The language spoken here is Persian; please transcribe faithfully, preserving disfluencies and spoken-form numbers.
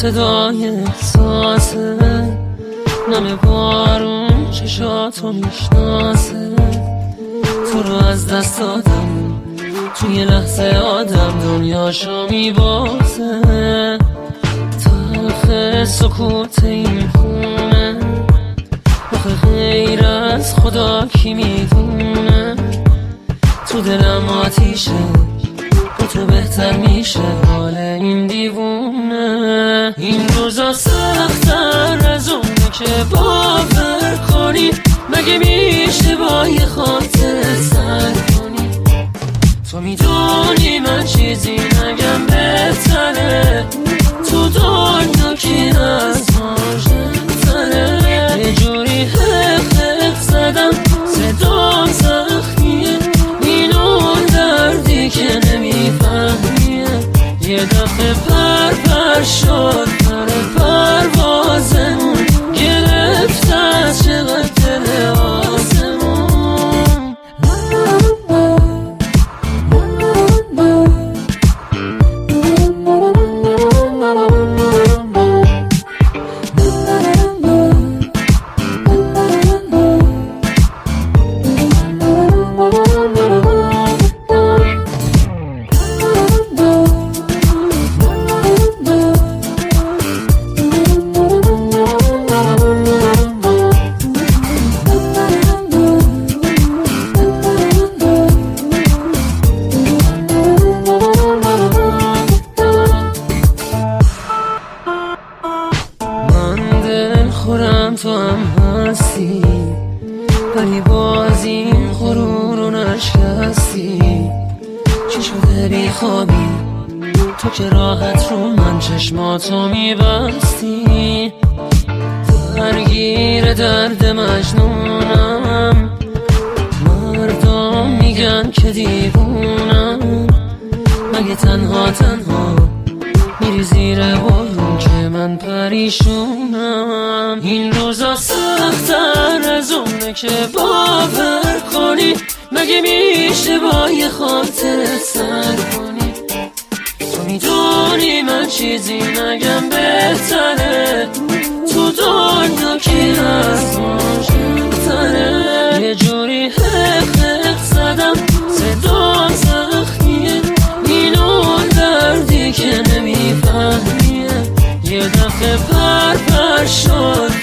صدای احساسه، نم بارون چشاتو میشناسه. تو رو از دست دادم، توی لحظه آدم دنیاشو میبازه. تلخ سکوت این خونه، آخه غیر از خدا کی میدونه. تو دلم آتیشه، با تو بهتر میشه حال این دیوونه. این روزا سخت‌تر از اونه که باور کنی، مگه میشه با یه خاطر سر کنی. تو میدونی من چیزی نگم بهتره، تو دنیا کی از ما ژنتره. یه جوری حق حق زدم صدام زخمیه، این اون دردی که نمیفهمیه. یه دفعه پر پر شد پر پروازمون، گرفت از چقدر دل آسمون. خورم تو هم هستی، ولی باز این غرور رو نشکستی. چی شده بی خوابی تو که راحت رو من چشماتو میبستی. درگیر درد مجنونم، مردم میگن که دیوونم. مگه تنها تنها میری زیر بارون که من پریشونم. این روزا سخت‌تر از اونه که باور کنی، مگه میشه با یه خاطر سر کنی. تو میدونی من چیزی نگم بهتره، تو دنیا کی از ما ژنتره. یه جوری حق حق زدم صدام زخمیه، این اون دردی که نمیفهمیه. یه دفعه پر پر شد